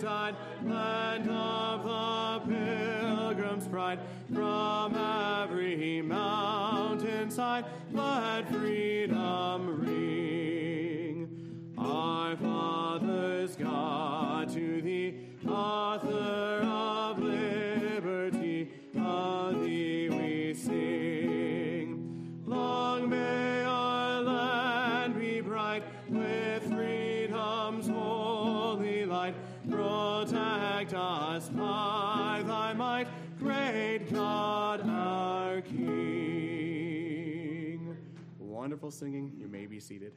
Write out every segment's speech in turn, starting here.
Christ died, land of the pilgrim's pride, from every mountainside, let freedom ring. Our fathers, God, to thee, author of liberty, of thee we sing. Long may our land be bright with freedom's holy light. Protect us by thy might, great God our King. Wonderful singing. You may be seated.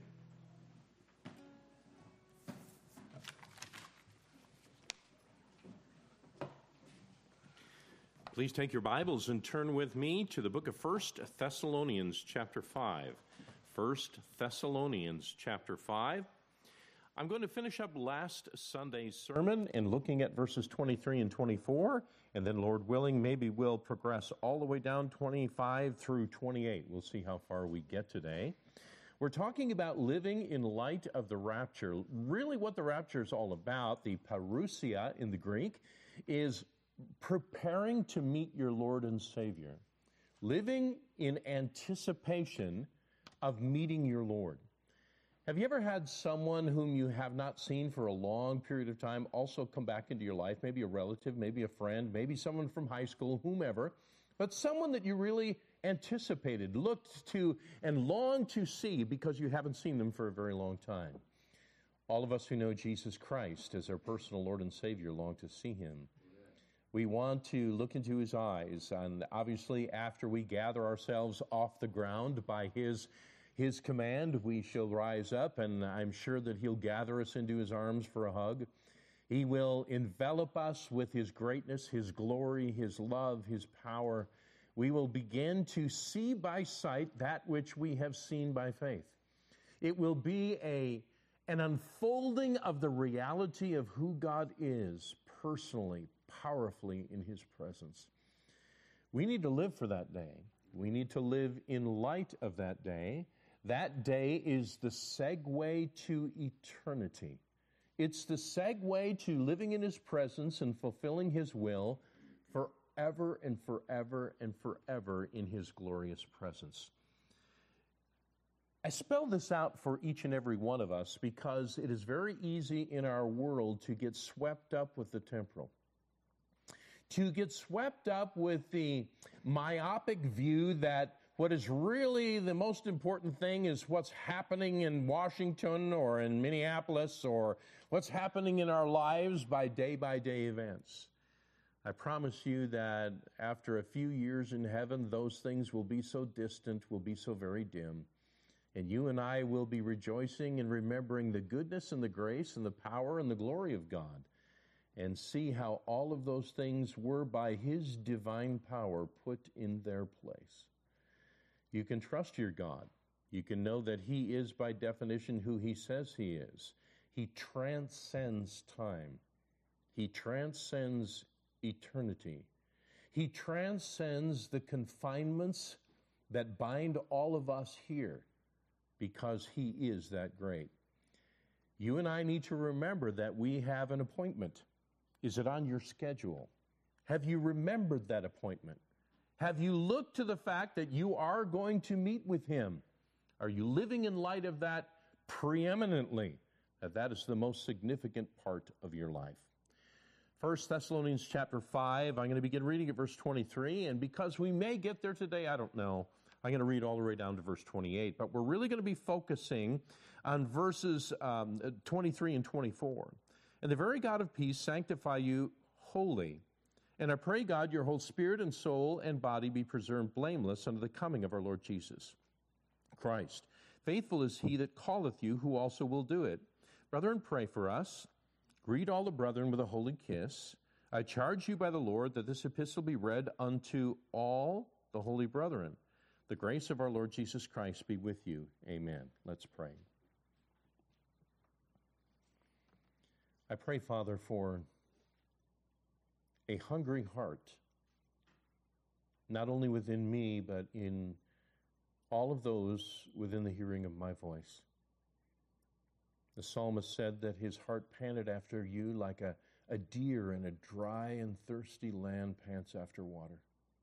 Please take your Bibles and turn with me to the book of 1 Thessalonians chapter 5. 1 Thessalonians chapter 5. I'm going to finish up last Sunday's sermon in looking at verses 23 and 24, and then, Lord willing, maybe we'll progress all the way down 25 through 28. We'll see how far we get today. We're talking about living in light of the rapture. Really what the rapture is all about, the parousia in the Greek, is preparing to meet your Lord and Savior, living in anticipation of meeting your Lord. Have you ever had someone whom you have not seen for a long period of time also come back into your life, maybe a relative, maybe a friend, maybe someone from high school, whomever, but someone that you really anticipated, looked to, and longed to see because you haven't seen them for a very long time? All of us who know Jesus Christ as our personal Lord and Savior long to see Him. We want to look into His eyes, and obviously after we gather ourselves off the ground by His command, we shall rise up, and I'm sure that He'll gather us into His arms for a hug. He will envelop us with His greatness, His glory, His love, His power. We will begin to see by sight that which we have seen by faith. It will be an unfolding of the reality of who God is personally, powerfully in His presence. We need to live for that day. We need to live in light of that day. That day is the segue to eternity. It's the segue to living in His presence and fulfilling His will forever and forever and forever in His glorious presence. I spell this out for each and every one of us because it is very easy in our world to get swept up with the temporal, to get swept up with the myopic view that what is really the most important thing is what's happening in Washington or in Minneapolis or what's happening in our lives by day events. I promise you that after a few years in heaven, those things will be so distant, will be so very dim. And you and I will be rejoicing and remembering the goodness and the grace and the power and the glory of God, and see how all of those things were by His divine power put in their place. You can trust your God. You can know that He is by definition who He says He is. He transcends time. He transcends eternity. He transcends the confinements that bind all of us here because He is that great. You and I need to remember that we have an appointment. Is it on your schedule? Have you remembered that appointment? Have you looked to the fact that you are going to meet with Him? Are you living in light of that preeminently? That is the most significant part of your life. 1 Thessalonians chapter 5, I'm going to begin reading at verse 23, and because we may get there today, I don't know, I'm going to read all the way down to verse 28, but we're really going to be focusing on verses 23 and 24. And the very God of peace sanctify you wholly. And I pray, God, your whole spirit and soul and body be preserved blameless unto the coming of our Lord Jesus Christ. Faithful is He that calleth you, who also will do it. Brethren, pray for us. Greet all the brethren with a holy kiss. I charge you by the Lord that this epistle be read unto all the holy brethren. The grace of our Lord Jesus Christ be with you. Amen. Let's pray. I pray, Father, for a hungry heart, not only within me, but in all of those within the hearing of my voice. The psalmist said that his heart panted after you like a a deer in a dry and thirsty land pants after water.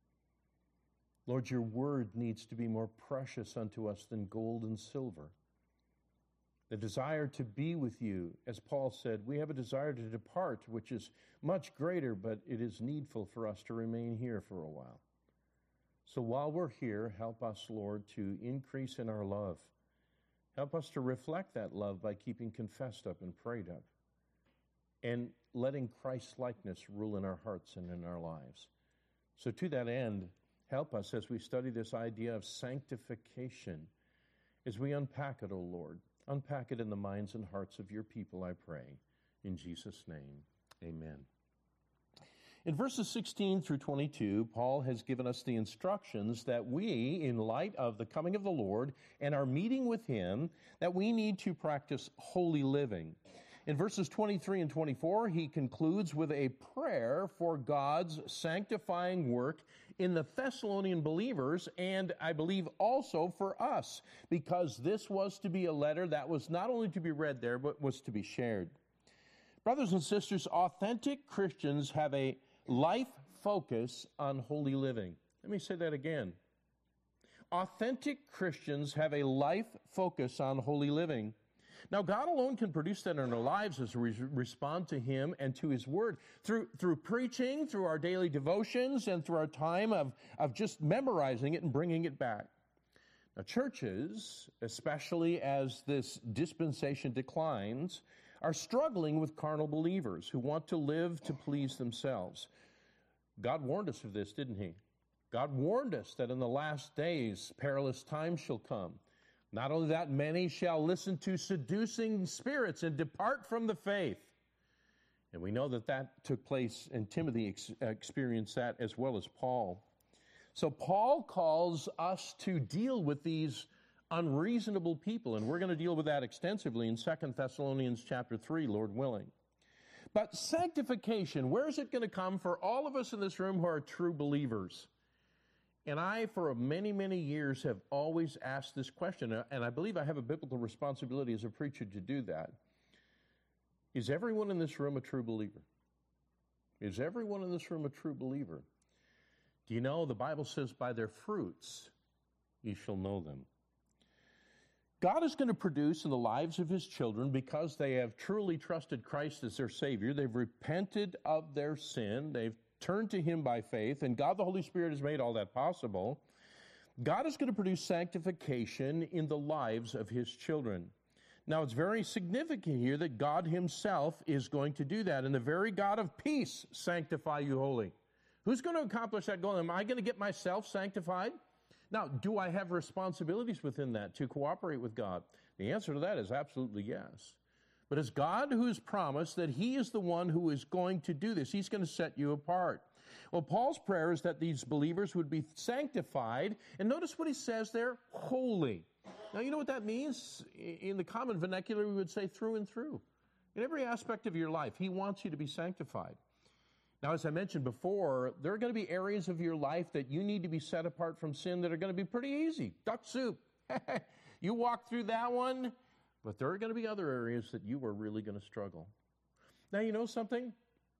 Lord, your word needs to be more precious unto us than gold and silver. The desire to be with you, as Paul said, we have a desire to depart, which is much greater, but it is needful for us to remain here for a while. So while we're here, help us, Lord, to increase in our love. Help us to reflect that love by keeping confessed up and prayed up, and letting Christ's likeness rule in our hearts and in our lives. So to that end, help us as we study this idea of sanctification, as we unpack it, O Lord. Unpack it in the minds and hearts of your people, I pray. In Jesus' name, amen. In verses 16 through 22, Paul has given us the instructions that we, in light of the coming of the Lord and our meeting with him, that we need to practice holy living. In verses 23 and 24, he concludes with a prayer for God's sanctifying work in the Thessalonian believers, and I believe also for us, because this was to be a letter that was not only to be read there, but was to be shared. Brothers and sisters, authentic Christians have a life focus on holy living. Let me say that again. Authentic Christians have a life focus on holy living. Now, God alone can produce that in our lives as we respond to him and to his word through preaching, through our daily devotions, and through our time of just memorizing it and bringing it back. Now, churches, especially as this dispensation declines, are struggling with carnal believers who want to live to please themselves. God warned us of this, didn't he? God warned us that in the last days perilous times shall come. Not only that, many shall listen to seducing spirits and depart from the faith. And we know that took place, and Timothy experienced that as well as Paul. So Paul calls us to deal with these unreasonable people, and we're going to deal with that extensively in 2 Thessalonians chapter 3, Lord willing. But sanctification, where is it going to come for all of us in this room who are true believers? And I, for many, many years, have always asked this question, and I believe I have a biblical responsibility as a preacher to do that. Is everyone in this room a true believer? Is everyone in this room a true believer? Do you know the Bible says, by their fruits ye shall know them. God is going to produce in the lives of his children, because they have truly trusted Christ as their Savior, they've repented of their sin, they've turned to him by faith, and God the Holy Spirit has made all that possible. God is going to produce sanctification in the lives of his children. Now, it's very significant here that God himself is going to do that, and the very God of peace sanctify you wholly. Who's going to accomplish that goal? Am I going to get myself sanctified? Now, do I have responsibilities within that to cooperate with God? The answer to that is absolutely yes. But it's God who's promised that he is the one who is going to do this. He's going to set you apart. Well, Paul's prayer is that these believers would be sanctified. And notice what he says there, holy. Now, you know what that means? In the common vernacular, we would say through and through. In every aspect of your life, he wants you to be sanctified. Now, as I mentioned before, there are going to be areas of your life that you need to be set apart from sin that are going to be pretty easy. Duck soup. You walk through that one. But there are going to be other areas that you are really going to struggle. Now, you know something?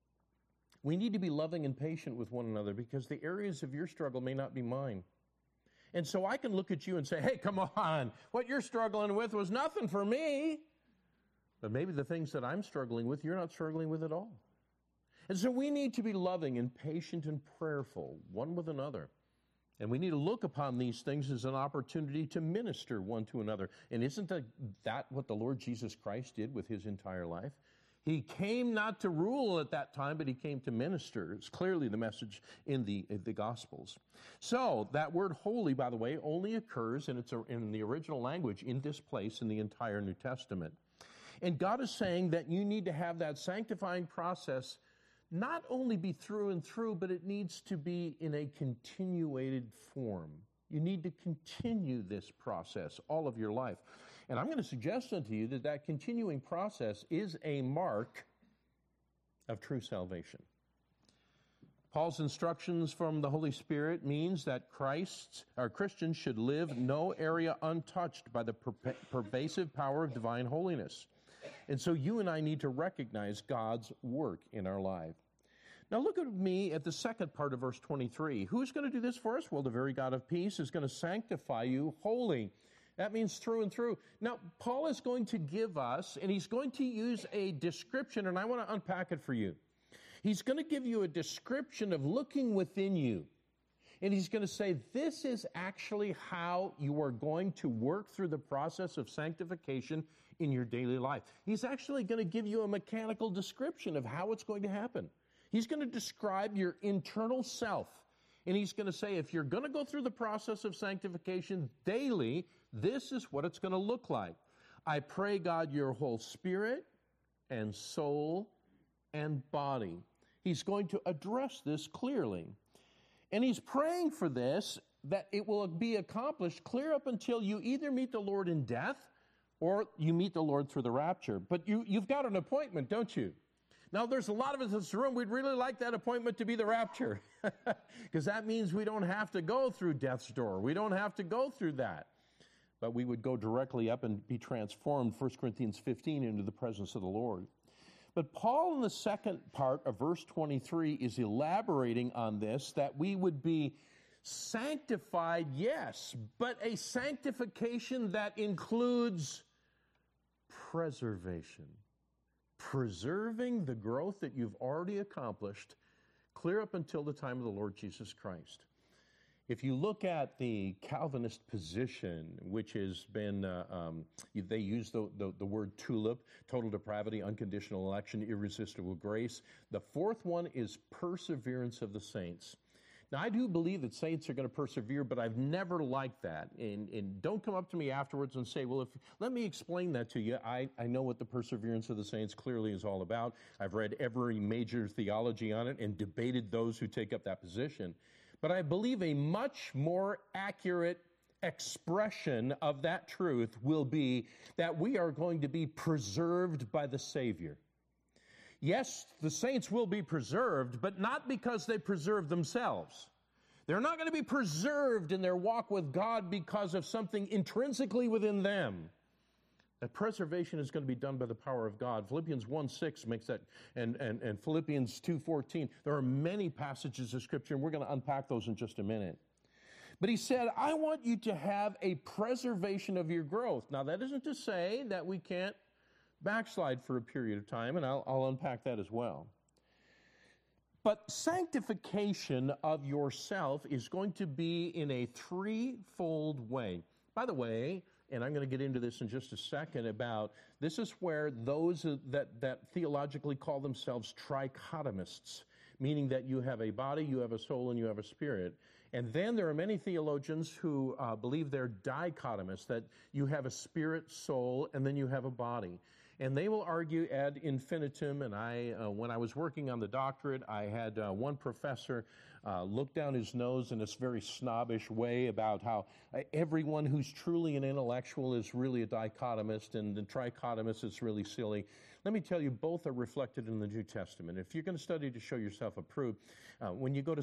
We need to be loving and patient with one another, because the areas of your struggle may not be mine. And so I can look at you and say, hey, come on, what you're struggling with was nothing for me. But maybe the things that I'm struggling with, you're not struggling with at all. And so we need to be loving and patient and prayerful one with another. And we need to look upon these things as an opportunity to minister one to another. And isn't that what the Lord Jesus Christ did with his entire life? He came not to rule at that time, but he came to minister. It's clearly the message in the Gospels. So that word holy, by the way, only occurs in the original language in this place in the entire New Testament. And God is saying that you need to have that sanctifying process not only be through and through, but it needs to be in a continuated form. You need to continue this process all of your life. And I'm going to suggest unto you that continuing process is a mark of true salvation. Paul's instructions from the Holy Spirit means that Christians should live no area untouched by the pervasive power of divine holiness. And so you and I need to recognize God's work in our life. Now look at me at the second part of verse 23. Who's going to do this for us? Well, the very God of peace is going to sanctify you wholly. That means through and through. Now, Paul is going to give us, and he's going to use a description, and I want to unpack it for you. He's going to give you a description of looking within you. And he's going to say, this is actually how you are going to work through the process of sanctification in your daily life. He's actually going to give you a mechanical description of how it's going to happen. He's going to describe your internal self. And he's going to say, if you're going to go through the process of sanctification daily, this is what it's going to look like. I pray, God, your whole spirit and soul and body. He's going to address this clearly. And he's praying for this, that it will be accomplished clear up until you either meet the Lord in death or you meet the Lord through the rapture. But you've got an appointment, don't you? Now, there's a lot of us in this room, we'd really like that appointment to be the rapture, because that means we don't have to go through death's door. We don't have to go through that. But we would go directly up and be transformed, 1 Corinthians 15, into the presence of the Lord. But Paul, in the second part of verse 23, is elaborating on this, that we would be sanctified, yes, but a sanctification that includes preservation. Preserving the growth that you've already accomplished clear up until the time of the Lord Jesus Christ. If you look at the Calvinist position, which has been, they use the word tulip, total depravity, unconditional election, irresistible grace. The fourth one is perseverance of the saints. Now, I do believe that saints are going to persevere, but I've never liked that. And don't come up to me afterwards and say, well, let me explain that to you. I know what the perseverance of the saints clearly is all about. I've read every major theology on it and debated those who take up that position. But I believe a much more accurate expression of that truth will be that we are going to be preserved by the Savior. Yes, the saints will be preserved, but not because they preserve themselves. They're not going to be preserved in their walk with God because of something intrinsically within them. That preservation is going to be done by the power of God. Philippians 1:6 makes that, and Philippians 2:14. There are many passages of Scripture, and we're going to unpack those in just a minute. But he said, I want you to have a preservation of your growth. Now, that isn't to say that we can't backslide for a period of time, and I'll unpack that as well. But sanctification of yourself is going to be in a threefold way. By the way, and I'm going to get into this in just a second about, this is where those that theologically call themselves trichotomists, meaning that you have a body, you have a soul, and you have a spirit. And then there are many theologians who believe they're dichotomists, that you have a spirit, soul, and then you have a body. And they will argue ad infinitum, and when I was working on the doctorate, I had one professor look down his nose in this very snobbish way about how everyone who's truly an intellectual is really a dichotomist, and the trichotomist is really silly. Let me tell you, both are reflected in the New Testament. If you're going to study to show yourself approved, when you go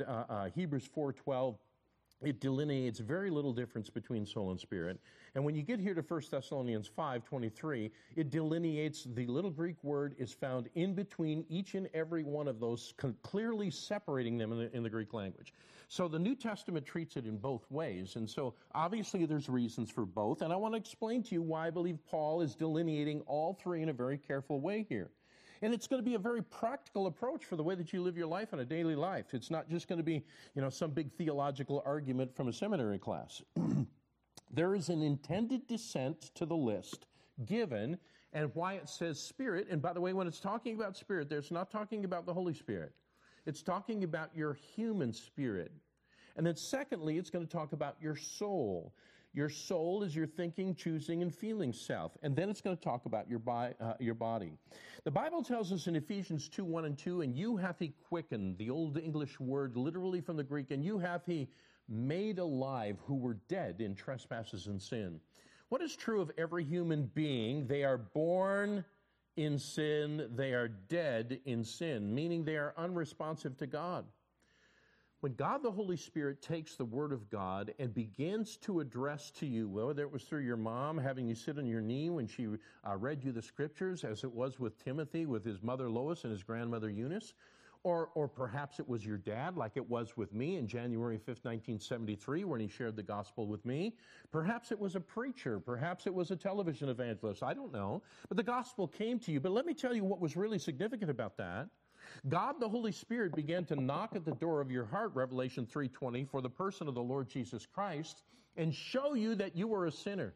to Hebrews 4:12, it delineates very little difference between soul and spirit. And when you get here to 1 Thessalonians 5:23, it delineates, the little Greek word is found in between each and every one of those, clearly separating them in the Greek language. So the New Testament treats it in both ways. And so obviously there's reasons for both. And I want to explain to you why I believe Paul is delineating all three in a very careful way here. And it's going to be a very practical approach for the way that you live your life in a daily life. It's not just going to be, some big theological argument from a seminary class. There is an intended descent to the list given, and why it says Spirit. And by the way, when it's talking about Spirit, there's not talking about the Holy Spirit. It's talking about your human spirit. And then secondly, it's going to talk about your soul. Your soul is your thinking, choosing, and feeling self. And then it's going to talk about your body. The Bible tells us in Ephesians 2:1 and 2, and you hath he quickened, the old English word literally from the Greek, and you hath he made alive who were dead in trespasses and sin. What is true of every human being? They are born in sin, they are dead in sin, meaning they are unresponsive to God. When God the Holy Spirit takes the Word of God and begins to address to you, whether it was through your mom having you sit on your knee when she read you the Scriptures, as it was with Timothy, with his mother Lois and his grandmother Eunice, or perhaps it was your dad, like it was with me in January 5th, 1973, when he shared the gospel with me. Perhaps it was a preacher. Perhaps it was a television evangelist. I don't know. But the gospel came to you. But let me tell you what was really significant about that. God, the Holy Spirit, began to knock at the door of your heart, Revelation 3:20, for the person of the Lord Jesus Christ, and show you that you were a sinner.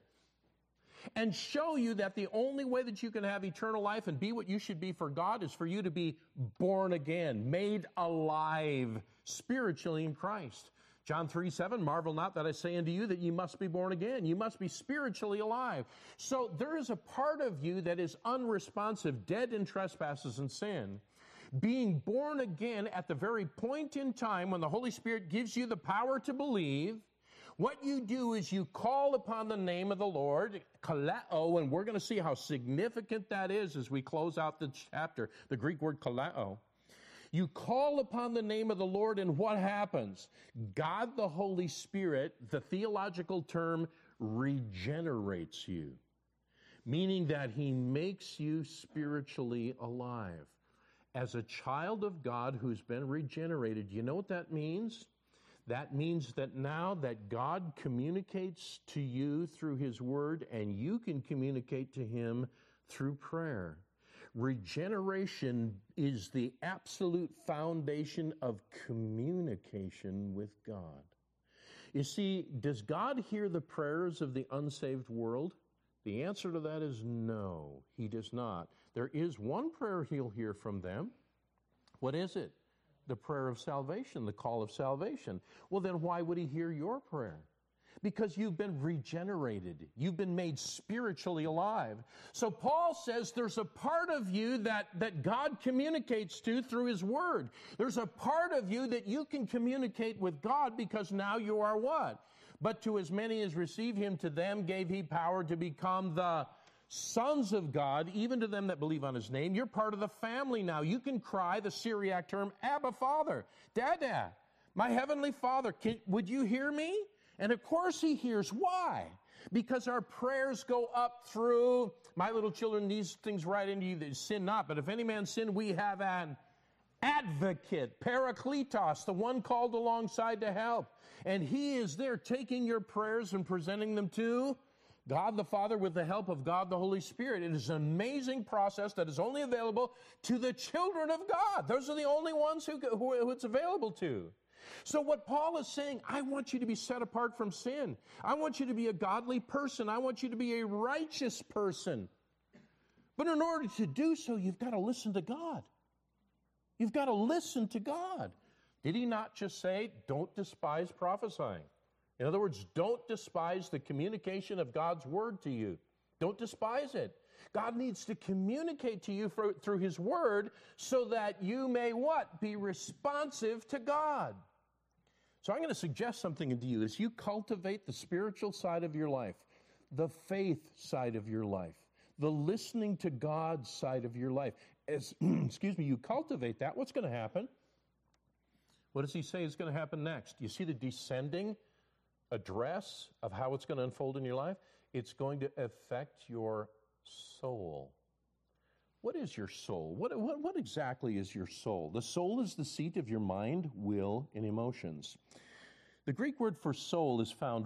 And show you that the only way that you can have eternal life and be what you should be for God is for you to be born again, made alive spiritually in Christ. John 3:7, marvel not that I say unto you that you must be born again. You must be spiritually alive. So there is a part of you that is unresponsive, dead in trespasses and sin. Being born again at the very point in time when the Holy Spirit gives you the power to believe, what you do is you call upon the name of the Lord, kaleo, and we're going to see how significant that is as we close out the chapter, the Greek word kaleo. You call upon the name of the Lord, and what happens? God the Holy Spirit, the theological term, regenerates you, meaning that he makes you spiritually alive. As a child of God who's been regenerated, you know what that means? That means that now that God communicates to you through his word, and you can communicate to him through prayer. Regeneration is the absolute foundation of communication with God. You see, does God hear the prayers of the unsaved world? The answer to that is no, he does not. There is one prayer he'll hear from them. What is it? The prayer of salvation, the call of salvation. Well, then why would he hear your prayer? Because you've been regenerated. You've been made spiritually alive. So Paul says there's a part of you that God communicates to through his word. There's a part of you that you can communicate with God because now you are what? But to as many as receive him, to them gave he power to become the sons of God, even to them that believe on his name. You're part of the family now. You can cry the Syriac term, Abba, Father, Dada, my heavenly Father. Would you hear me? And of course he hears. Why? Because our prayers go up through, my little children, these things right into you that sin not. But if any man sin, we have an advocate, Parakletos, the one called alongside to help. And he is there taking your prayers and presenting them to God the Father with the help of God the Holy Spirit. It is an amazing process that is only available to the children of God. Those are the only ones who it's available to. So what Paul is saying, I want you to be set apart from sin. I want you to be a godly person. I want you to be a righteous person. But in order to do so, you've got to listen to God. You've got to listen to God. Did he not just say, don't despise prophesying? In other words, don't despise the communication of God's word to you. Don't despise it. God needs to communicate to you through his word so that you may what? Be responsive to God. So I'm going to suggest something to you as you cultivate the spiritual side of your life, the faith side of your life, the listening to God side of your life. As, you cultivate that, what's going to happen? What does he say is going to happen next? You see the descending address of how it's going to unfold in your life? It's going to affect your soul. What is your soul? What exactly is your soul? The soul is the seat of your mind, will, and emotions. The Greek word for soul is found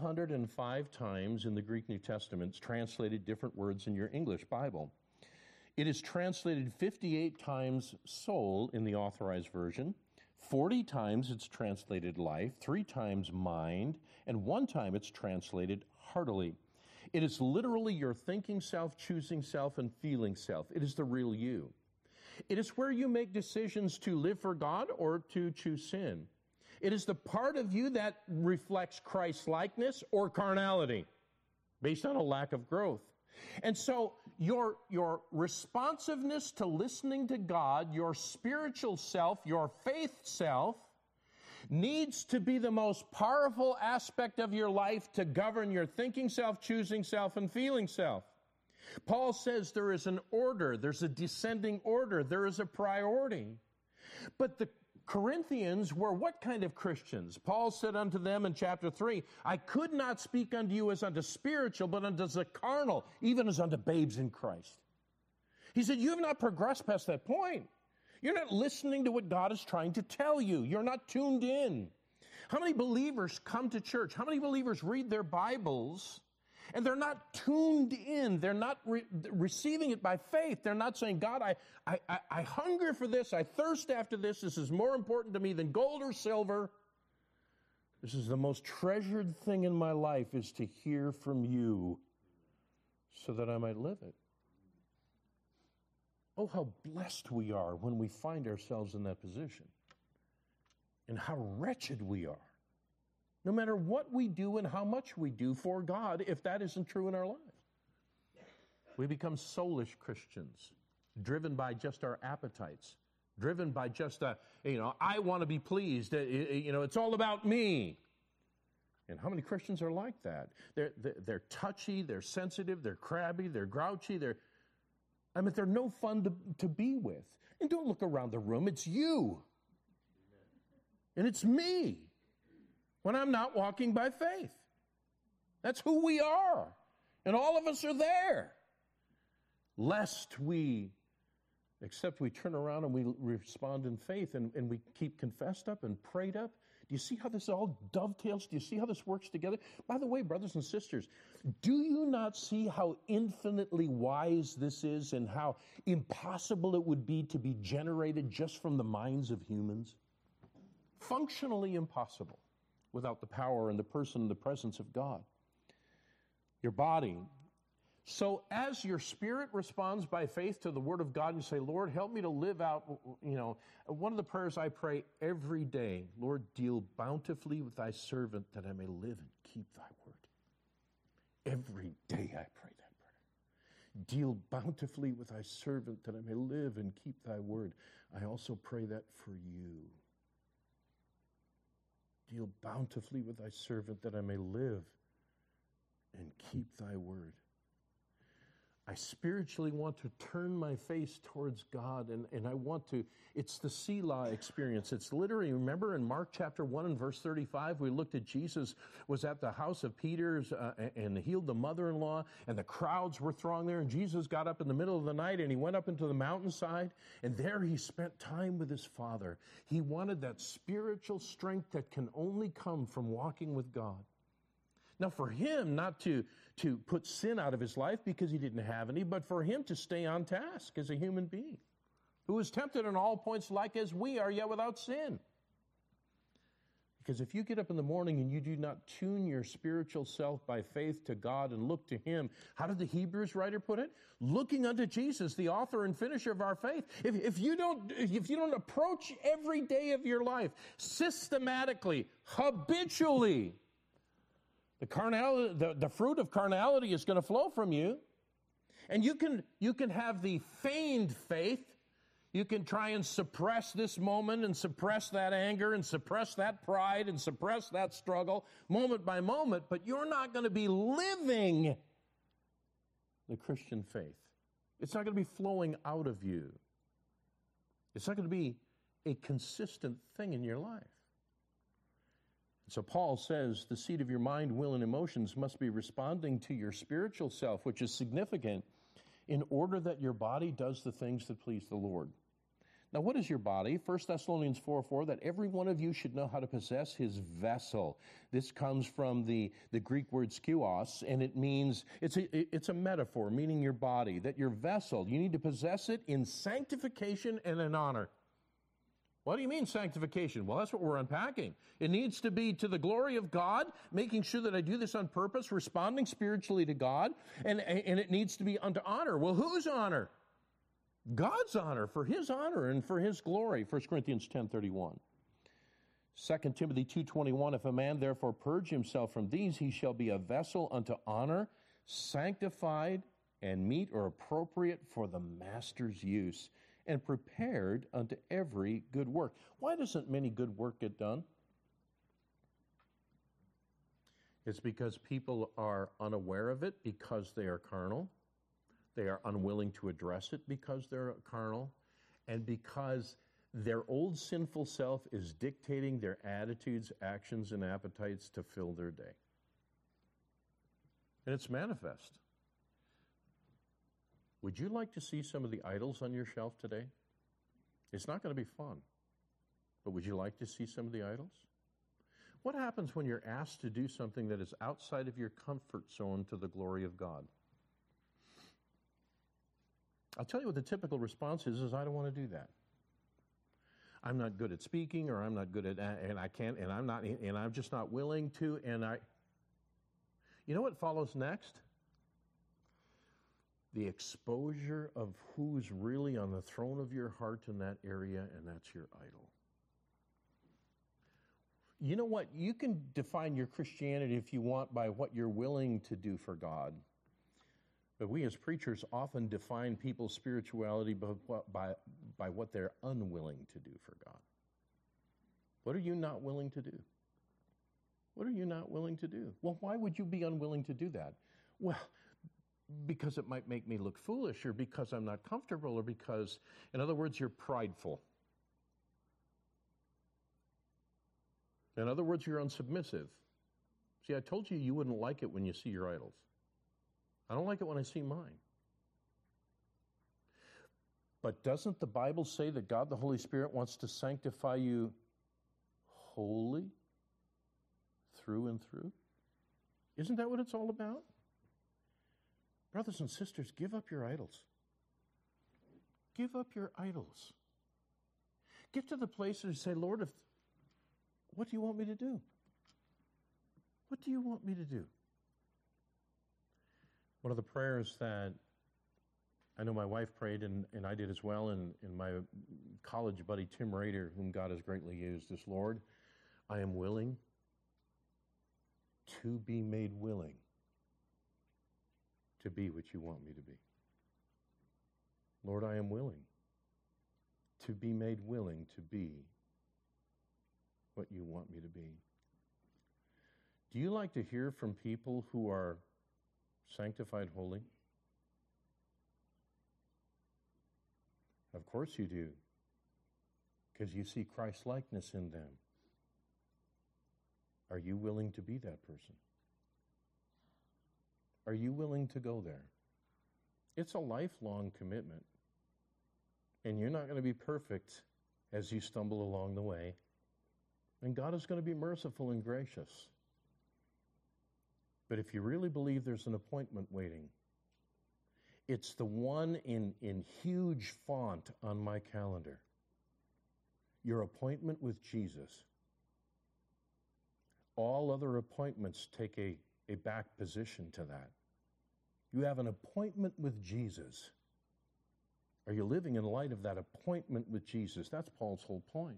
105 times in the Greek New Testament. It's translated different words in your English Bible. It is translated 58 times soul in the Authorized Version. 40 times it's translated life, 3 times mind, and 1 time it's translated heartily. It is literally your thinking self, choosing self, and feeling self. It is the real you. It is where you make decisions to live for God or to choose sin. It is the part of you that reflects Christ-likeness or carnality based on a lack of growth. And so your responsiveness to listening to God, your spiritual self, your faith self, needs to be the most powerful aspect of your life to govern your thinking self, choosing self, and feeling self. Paul says there is an order, there's a descending order, there is a priority. But Corinthians were what kind of Christians? Paul said unto them in chapter 3, I could not speak unto you as unto spiritual, but unto the carnal, even as unto babes in Christ. He said, you have not progressed past that point. You're not listening to what God is trying to tell you. You're not tuned in. How many believers come to church? How many believers read their Bibles and they're not tuned in? They're not receiving it by faith. They're not saying, God, I hunger for this. I thirst after this. This is more important to me than gold or silver. This is the most treasured thing in my life, is to hear from you so that I might live it. Oh, how blessed we are when we find ourselves in that position. And how wretched we are, no matter what we do and how much we do for God, if that isn't true in our lives. We become soulish Christians, driven by just our appetites, driven by just I want to be pleased. It's all about me. And how many Christians are like that? They're touchy, they're sensitive, they're crabby, they're grouchy, they're no fun to be with. And don't look around the room, it's you. And it's me when I'm not walking by faith. That's who we are. And all of us are there. Lest we, except we turn around and we respond in faith and we keep confessed up and prayed up. Do you see how this all dovetails? Do you see how this works together? By the way, brothers and sisters, do you not see how infinitely wise this is and how impossible it would be to be generated just from the minds of humans? Functionally impossible without the power and the person and the presence of God. Your body. So as your spirit responds by faith to the Word of God, you say, Lord, help me to live out, one of the prayers I pray every day, Lord, deal bountifully with thy servant that I may live and keep thy word. Every day I pray that prayer. Deal bountifully with thy servant that I may live and keep thy word. I also pray that for you. Deal bountifully with thy servant that I may live and keep thy word. I spiritually want to turn my face towards God, and I want to, it's the Selah experience. It's literally, remember in Mark chapter 1 and verse 35, we looked at Jesus was at the house of Peter's and healed the mother-in-law, and the crowds were thronged there, and Jesus got up in the middle of the night, and he went up into the mountainside, and there he spent time with his Father. He wanted that spiritual strength that can only come from walking with God. Now, for him not to put sin out of his life because he didn't have any, but for him to stay on task as a human being who is tempted in all points like as we are, yet without sin. Because if you get up in the morning and you do not tune your spiritual self by faith to God and look to him, how did the Hebrews writer put it? Looking unto Jesus, the author and finisher of our faith. If you don't approach every day of your life systematically, habitually, the fruit of carnality is going to flow from you. And you can have the feigned faith. You can try and suppress this moment and suppress that anger and suppress that pride and suppress that struggle moment by moment, but you're not going to be living the Christian faith. It's not going to be flowing out of you. It's not going to be a consistent thing in your life. So Paul says the seat of your mind, will, and emotions must be responding to your spiritual self, which is significant, in order that your body does the things that please the Lord. Now, what is your body? 1 Thessalonians 4:4, that every one of you should know how to possess his vessel. This comes from the Greek word skios, and it means, it's a metaphor, meaning your body, that your vessel, you need to possess it in sanctification and in honor. What do you mean sanctification? Well, that's what we're unpacking. It needs to be to the glory of God, making sure that I do this on purpose, responding spiritually to God, and it needs to be unto honor. Well, whose honor? God's honor, for his honor and for his glory. 1 Corinthians 10:31. 2 Timothy 2:21, if a man therefore purge himself from these, he shall be a vessel unto honor, sanctified and meet or appropriate for the master's use, and prepared unto every good work. Why doesn't many good work get done? It's because people are unaware of it because they are carnal. They are unwilling to address it because they're carnal. And because Their old sinful self is dictating their attitudes, actions, and appetites to fill their day. And it's manifest. Would you like to see some of the idols on your shelf today? It's not going to be fun. But would you like to see some of the idols? What happens when you're asked to do something that is outside of your comfort zone to the glory of God? I'll tell you what the typical response is I don't want to do that. I'm not good at speaking, or I'm not good at, and I can't, and I'm just not willing to, you know what follows next? The exposure of who's really on the throne of your heart in that area, and that's your idol. You know what? You can define your Christianity if you want by what you're willing to do for God. But we as preachers often define people's spirituality by what they're unwilling to do for God. What are you not willing to do? What are you not willing to do? Well, why would you be unwilling to do that? Well, because it might make me look foolish, or because I'm not comfortable, or because, in other words, you're prideful. In other words, you're unsubmissive. See, I told you wouldn't like it when you see your idols. I don't like it when I see mine. But doesn't the Bible say that God the Holy Spirit wants to sanctify you wholly, through and through? Isn't that what it's all about? Brothers and sisters, give up your idols. Give up your idols. Get to the place where you say, Lord, what do you want me to do? What do you want me to do? One of the prayers that I know my wife prayed, and I did as well, and my college buddy Tim Rader, whom God has greatly used, is, Lord, I am willing to be made willing to be what you want me to be. Lord, I am willing to be made willing to be what you want me to be. Do you like to hear from people who are sanctified holy? Of course you do, because you see Christ-likeness in them. Are you willing to be that person? Are you willing to go there? It's a lifelong commitment, and you're not going to be perfect as you stumble along the way, and God is going to be merciful and gracious. But if you really believe there's an appointment waiting, it's the one in huge font on my calendar. Your appointment with Jesus. All other appointments take a back position to that. You have an appointment with Jesus. Are you living in light of that appointment with Jesus? That's Paul's whole point.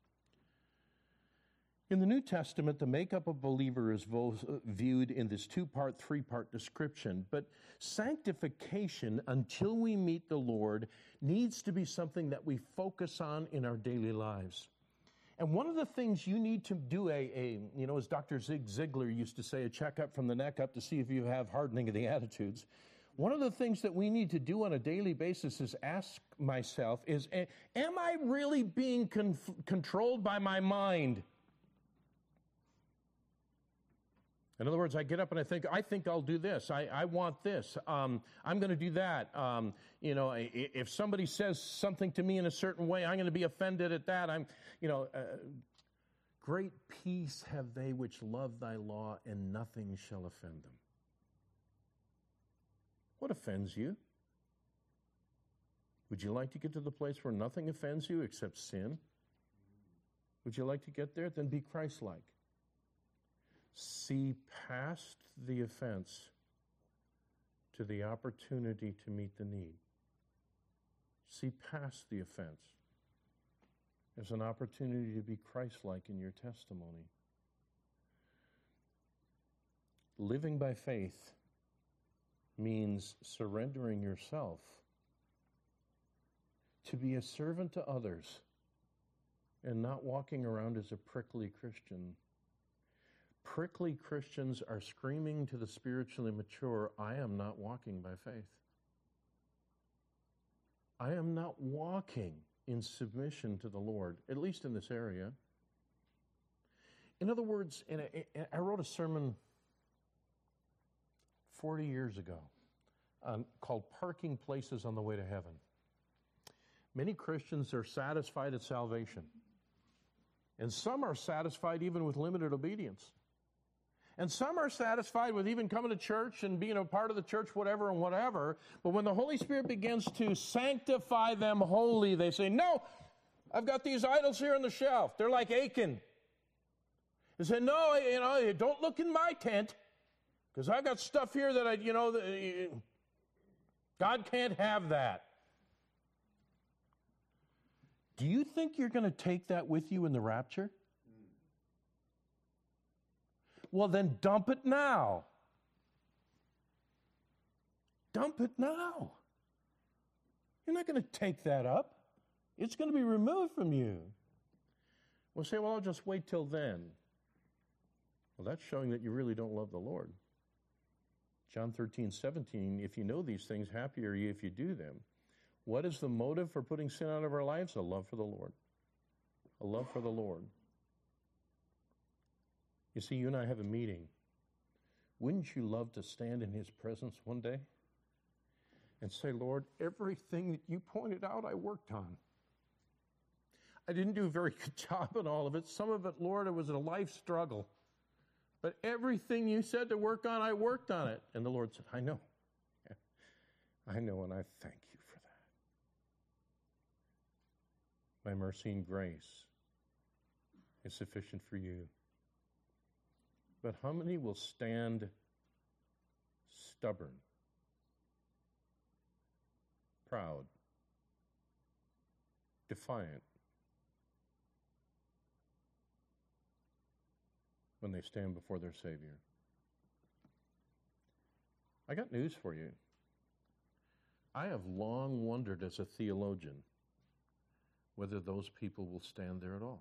In the New Testament, the makeup of a believer is viewed in this two-part, three-part description. But sanctification, until we meet the Lord, needs to be something that we focus on in our daily lives. And one of the things you need to do as Dr. Zig Ziglar used to say, a checkup from the neck up to see if you have hardening of the attitudes. One of the things that we need to do on a daily basis is ask myself is, am I really being controlled by my mind? In other words, I get up and I think I'll do this. I want this. I'm going to do that. If somebody says something to me in a certain way, I'm going to be offended at that. Great peace have they which love thy law, and nothing shall offend them. What offends you? Would you like to get to the place where nothing offends you except sin? Would you like to get there? Then be Christ-like. See past the offense to the opportunity to meet the need. See past the offense as an opportunity to be Christ-like in your testimony. Living by faith means surrendering yourself to be a servant to others and not walking around as a prickly Christian. Prickly Christians are screaming to the spiritually mature, I am not walking by faith. I am not walking in submission to the Lord, at least in this area. In other words, I wrote a sermon 40 years ago called Parking Places on the Way to Heaven. Many Christians are satisfied at salvation, and some are satisfied even with limited obedience. And some are satisfied with even coming to church and being a part of the church, whatever and whatever. But when the Holy Spirit begins to sanctify them wholly, they say, no, I've got these idols here on the shelf. They're like Achan. They say, no, don't look in my tent, because I got stuff here that God can't have that. Do you think you're going to take that with you in the rapture? Well, then dump it now. Dump it now. You're not going to take that up. It's going to be removed from you. We'll say, well, I'll just wait till then. Well, that's showing that you really don't love the Lord. John 13:17, if you know these things, happy are you if you do them. What is the motive for putting sin out of our lives? A love for the Lord. A love for the Lord. You see, you and I have a meeting. Wouldn't you love to stand in His presence one day and say, Lord, everything that you pointed out, I worked on. I didn't do a very good job on all of it. Some of it, Lord, it was a life struggle. But everything you said to work on, I worked on it. And the Lord said, I know. I know, and I thank you for that. My mercy and grace is sufficient for you. But how many will stand stubborn, proud, defiant when they stand before their Savior? I got news for you. I have long wondered as a theologian whether those people will stand there at all.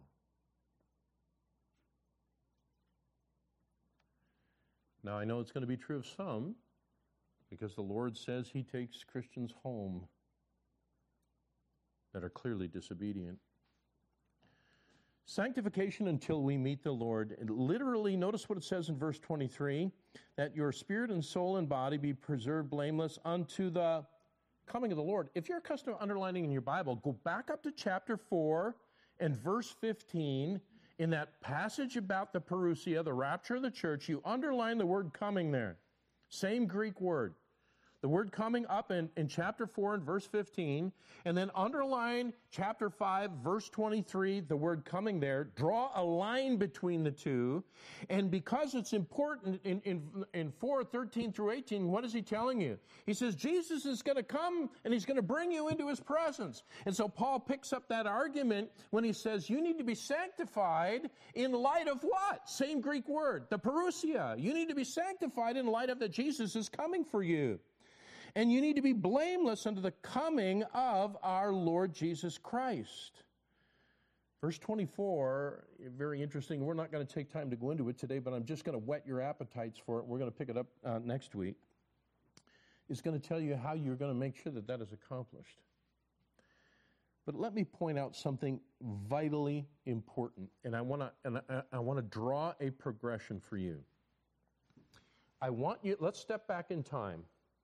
Now, I know it's going to be true of some, because the Lord says He takes Christians home that are clearly disobedient. Sanctification until we meet the Lord. And literally, notice what it says in verse 23, that your spirit and soul and body be preserved blameless unto the coming of the Lord. If you're accustomed to underlining in your Bible, go back up to chapter 4 and verse 15. In that passage about the parousia, the rapture of the church, you underline the word coming there. Same Greek word. The word coming up in chapter 4 and verse 15, and then underline chapter 5, verse 23, the word coming there. Draw a line between the two. And because it's important, in 4, 13 through 18, what is he telling you? He says, Jesus is going to come and He's going to bring you into His presence. And so Paul picks up that argument when he says, you need to be sanctified in light of what? Same Greek word, the parousia. You need to be sanctified in light of that Jesus is coming for you. And you need to be blameless unto the coming of our Lord Jesus Christ. Verse 24, very interesting. We're not going to take time to go into it today, but I'm just going to whet your appetites for it. We're going to pick it up next week. It's going to tell you how you're going to make sure that that is accomplished. But let me point out something vitally important, and I want to draw a progression for you. Let's step back in time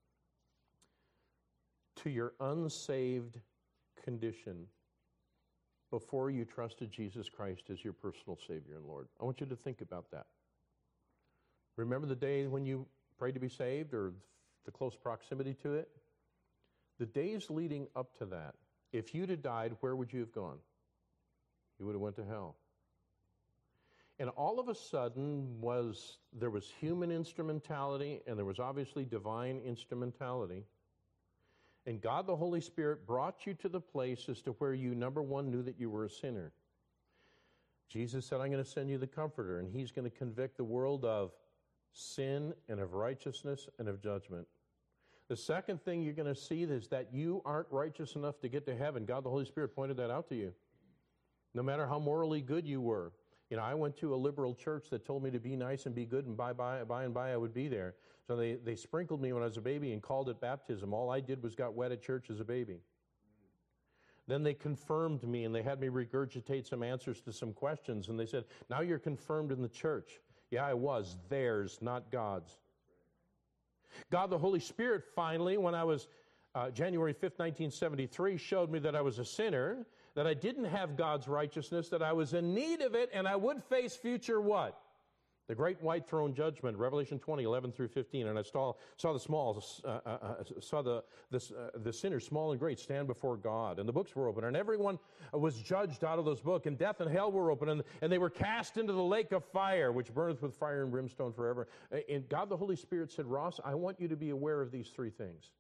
to your unsaved condition before you trusted Jesus Christ as your personal Savior and Lord. I want you to think about that. Remember the day when you prayed to be saved, or the close proximity to it? The days leading up to that, if you'd have died, where would you have gone? You would have went to hell. And all of a sudden there was human instrumentality, and there was obviously divine instrumentality. And God the Holy Spirit brought you to the place as to where you, number one, knew that you were a sinner. Jesus said, I'm going to send you the Comforter, and He's going to convict the world of sin and of righteousness and of judgment. The second thing you're going to see is that you aren't righteous enough to get to heaven. God the Holy Spirit pointed that out to you. No matter how morally good you were. You know, I went to a liberal church that told me to be nice and be good, and by and by I would be there. So they sprinkled me when I was a baby and called it baptism. All I did was got wet at church as a baby. Then they confirmed me, and they had me regurgitate some answers to some questions, and they said, now you're confirmed in the church. Yeah, I was. Theirs, not God's. God the Holy Spirit finally, when I was January 5th, 1973, showed me that I was a sinner, that I didn't have God's righteousness, that I was in need of it, and I would face future what? The great white throne judgment, Revelation 20, 11 through 15. And I saw the sinners, small and great, stand before God. And the books were open, and everyone was judged out of those books. And death and hell were open, and they were cast into the lake of fire, which burneth with fire and brimstone forever. And God the Holy Spirit said, Ross, I want you to be aware of these three things.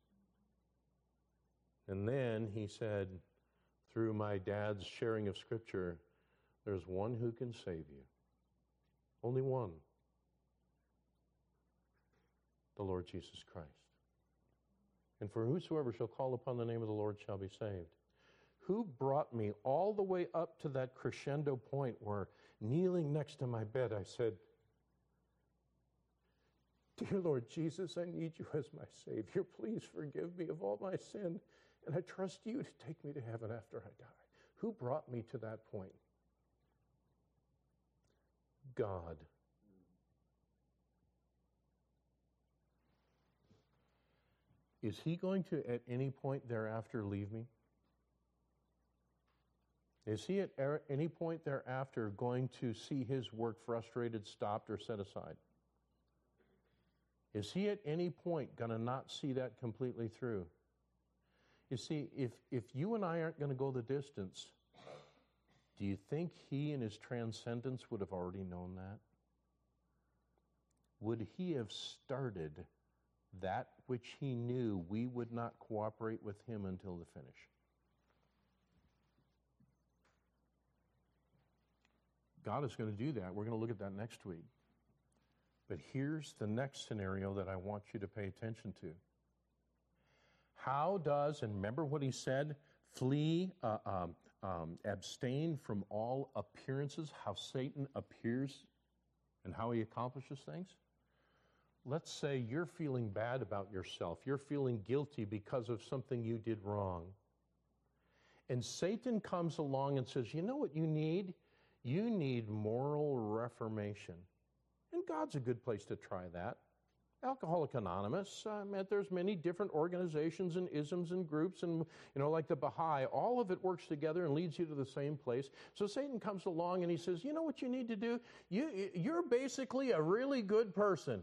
And then he said, through my dad's sharing of Scripture, there's one who can save you. Only one. The Lord Jesus Christ. And for whosoever shall call upon the name of the Lord shall be saved. Who brought me all the way up to that crescendo point where, kneeling next to my bed, I said, Dear Lord Jesus, I need you as my Savior. Please forgive me of all my sin, and I trust you to take me to heaven after I die. Who brought me to that point? God. Is he going to at any point thereafter leave me? Is he at any point thereafter going to see his work frustrated, stopped, or set aside? Is he at any point going to not see that completely through? You see, if you and I aren't going to go the distance, do you think he in his transcendence would have already known that? Would he have started that which he knew we would not cooperate with him until the finish? God is going to do that. We're going to look at that next week. But here's the next scenario that I want you to pay attention to. How does, and remember what he said, flee, abstain from all appearances, how Satan appears and how he accomplishes things? Let's say you're feeling bad about yourself. You're feeling guilty because of something you did wrong. And Satan comes along and says, you know what you need? You need moral reformation. And God's a good place to try that. Alcoholics Anonymous, there's many different organizations and isms and groups, and like the Baha'i, all of it works together and leads you to the same place. So Satan comes along and he says, you know what you need to do? You're basically a really good person.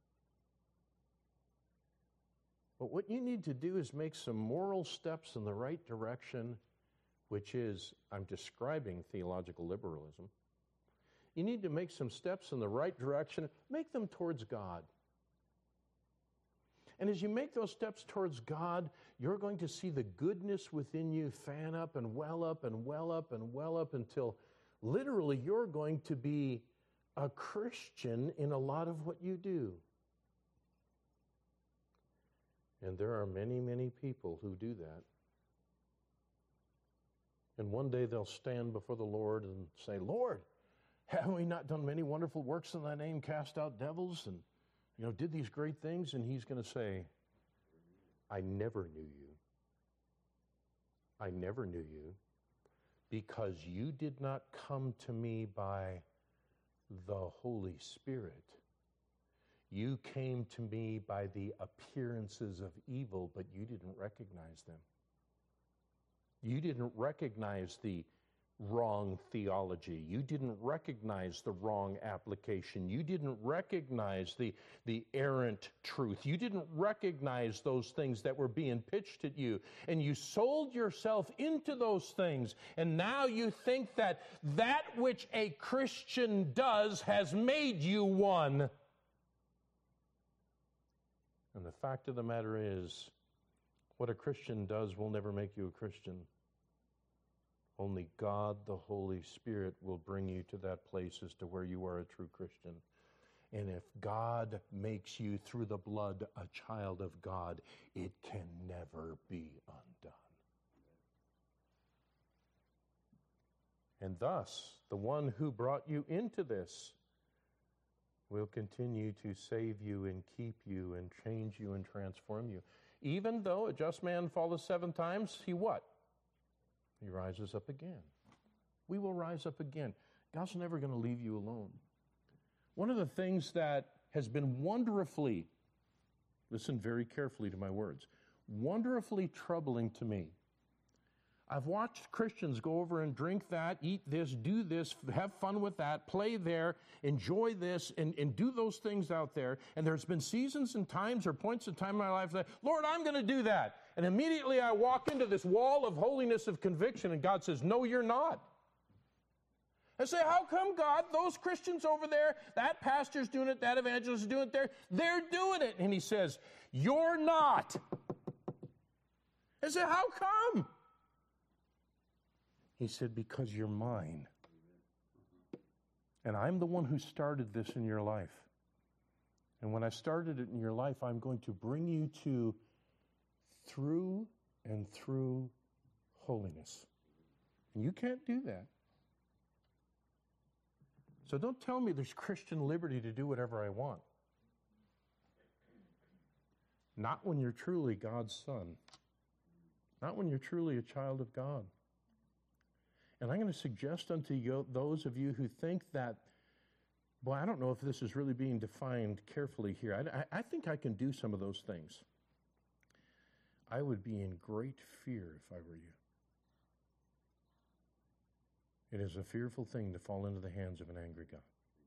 But what you need to do is make some moral steps in the right direction, which is, I'm describing theological liberalism. You need to make some steps in the right direction, make them towards God. And as you make those steps towards God, you're going to see the goodness within you fan up and well up and well up and well up until literally you're going to be a Christian in a lot of what you do. And there are many, many people who do that. And one day they'll stand before the Lord and say, Lord, have we not done many wonderful works in thy name, cast out devils, and did these great things? And he's going to say, I never knew you. I never knew you because you did not come to me by the Holy Spirit. You came to me by the appearances of evil, but you didn't recognize them. You didn't recognize the wrong theology. You didn't recognize the wrong application. You didn't recognize the errant truth. You didn't recognize those things that were being pitched at you. And you sold yourself into those things. And now you think that that which a Christian does has made you one. And the fact of the matter is, what a Christian does will never make you a Christian. Only God, the Holy Spirit, will bring you to that place as to where you are a true Christian. And if God makes you through the blood a child of God, it can never be undone. And thus, the one who brought you into this will continue to save you and keep you and change you and transform you. Even though a just man falleth 7 times, he what? He rises up again. We will rise up again. God's never going to leave you alone. One of the things that has been wonderfully, listen very carefully to my words, wonderfully troubling to me. I've watched Christians go over and drink that, eat this, do this, have fun with that, play there, enjoy this, and do those things out there. And there's been seasons and times or points in time in my life that, Lord, I'm going to do that. And immediately I walk into this wall of holiness of conviction, and God says, no, you're not. I say, how come, God, those Christians over there, that pastor's doing it, that evangelist is doing it there, they're doing it. And he says, you're not. I say, how come? He said, because you're mine. And I'm the one who started this in your life. And when I started it in your life, I'm going to bring you to through and through holiness. And you can't do that. So don't tell me there's Christian liberty to do whatever I want. Not when you're truly God's son. Not when you're truly a child of God. And I'm going to suggest unto you, those of you who think that, boy, I don't know if this is really being defined carefully here. I think I can do some of those things. I would be in great fear if I were you. It is a fearful thing to fall into the hands of an angry God.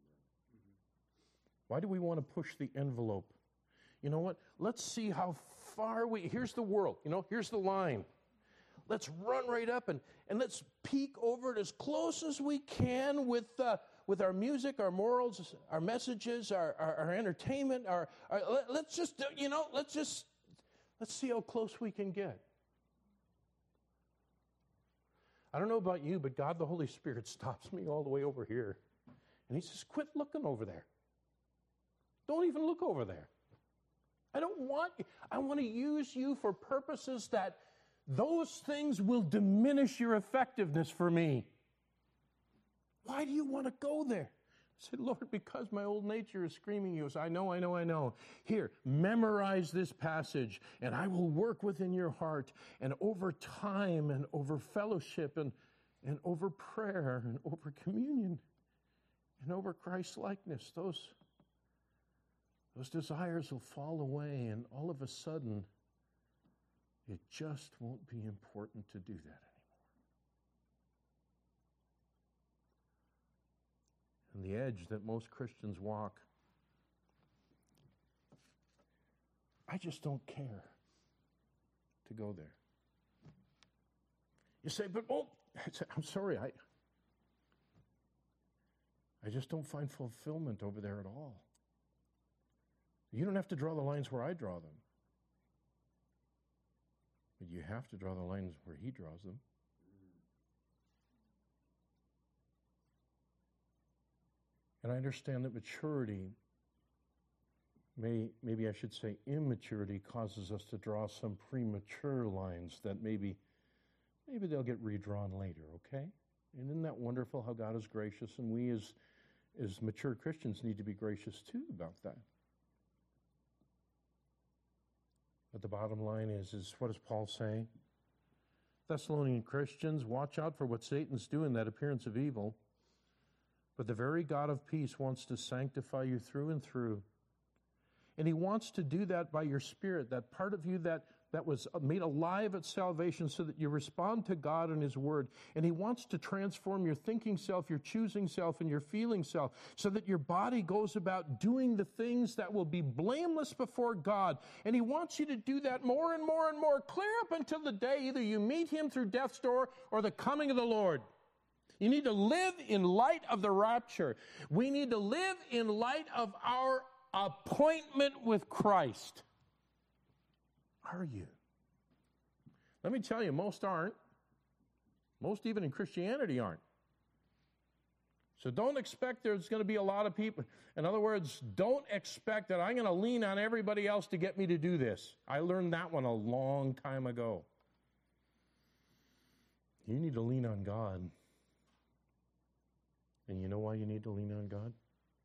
Why do we want to push the envelope? You know what? Let's see how far here's the world. Here's the line. Let's run right up and let's peek over it as close as we can with our music, our morals, our messages, our entertainment. Let's see how close we can get. I don't know about you, but God the Holy Spirit stops me all the way over here. And he says, quit looking over there. Don't even look over there. I don't want you. I want to use you for purposes that those things will diminish your effectiveness for me. Why do you want to go there? I said, Lord, because my old nature is screaming you. So I know. Here, memorize this passage, and I will work within your heart. And over time, and over fellowship, and over prayer, and over communion, and over Christ-likeness, those desires will fall away, and all of a sudden, it just won't be important to do that anymore. And the edge that most Christians walk, I just don't care to go there. You say, but I'm sorry, I just don't find fulfillment over there at all. You don't have to draw the lines where I draw them. But you have to draw the lines where he draws them. And I understand that maturity, maybe I should say immaturity, causes us to draw some premature lines that maybe they'll get redrawn later, okay? And isn't that wonderful how God is gracious, and we as mature Christians need to be gracious too about that. But the bottom line is what does Paul say? Thessalonian Christians, watch out for what Satan's doing, that appearance of evil. But the very God of peace wants to sanctify you through and through. And he wants to do that by your spirit, that part of you that was made alive at salvation so that you respond to God and his word. And he wants to transform your thinking self, your choosing self, and your feeling self so that your body goes about doing the things that will be blameless before God. And he wants you to do that more and more and more, clear up until the day either you meet him through death's door or the coming of the Lord. You need to live in light of the rapture. We need to live in light of our appointment with Christ. Are you? Let me tell you, most aren't. Most even in Christianity aren't. So don't expect there's going to be a lot of people. In other words, don't expect that I'm going to lean on everybody else to get me to do this. I learned that one a long time ago. You need to lean on God. And you know why you need to lean on God?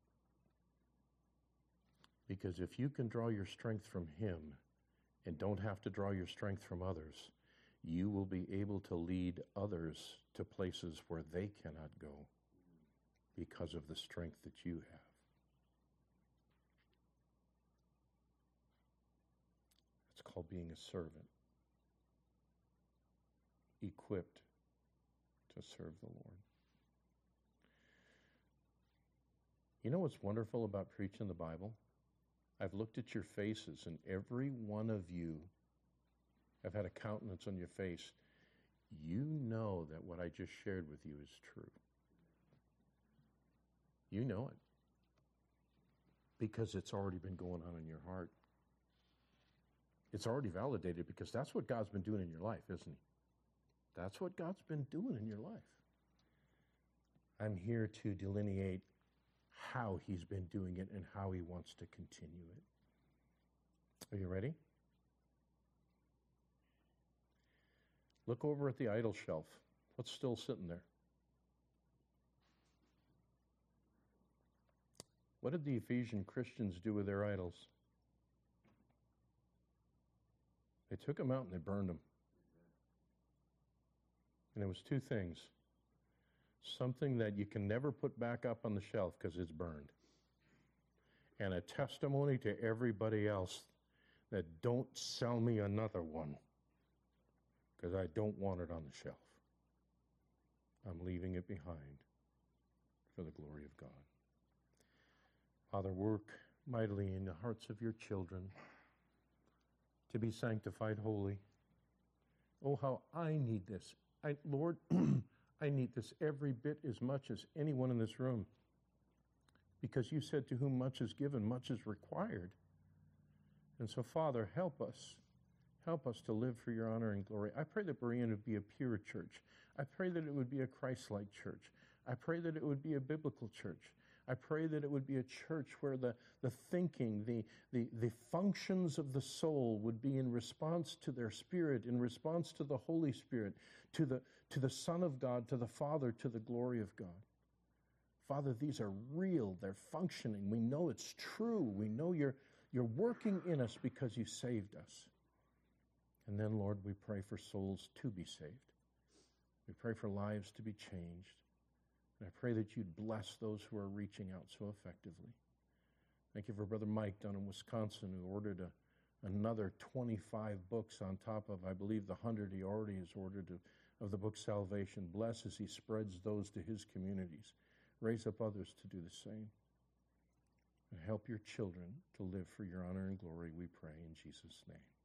Because if you can draw your strength from him and don't have to draw your strength from others, you will be able to lead others to places where they cannot go because of the strength that you have. It's called being a servant, equipped to serve the Lord. You know what's wonderful about preaching the Bible? I've looked at your faces, and every one of you have had a countenance on your face. You know that what I just shared with you is true. You know it. Because it's already been going on in your heart. It's already validated because that's what God's been doing in your life, isn't he? That's what God's been doing in your life. I'm here to delineate how he's been doing it and how he wants to continue it. Are you ready? Look over at the idol shelf. What's still sitting there? What did the Ephesian Christians do with their idols? They took them out and they burned them. And it was two things. Something that you can never put back up on the shelf because it's burned. And a testimony to everybody else that don't sell me another one because I don't want it on the shelf. I'm leaving it behind for the glory of God. Father, work mightily in the hearts of your children to be sanctified holy. Oh, how I need this. Lord, I need this every bit as much as anyone in this room. Because you said to whom much is given, much is required. And so, Father, help us. Help us to live for your honor and glory. I pray that Berean would be a pure church. I pray that it would be a Christ-like church. I pray that it would be a biblical church. I pray that it would be a church where the thinking, the functions of the soul would be in response to their spirit, in response to the Holy Spirit, to the Son of God, to the Father, to the glory of God. Father, these are real. They're functioning. We know it's true. We know you're working in us because you saved us. And then, Lord, we pray for souls to be saved. We pray for lives to be changed. And I pray that you'd bless those who are reaching out so effectively. Thank you for Brother Mike down in Wisconsin who ordered another 25 books on top of, I believe, the 100 he already has ordered of the book Salvation. Bless as he spreads those to his communities. Raise up others to do the same. And help your children to live for your honor and glory, we pray in Jesus' name.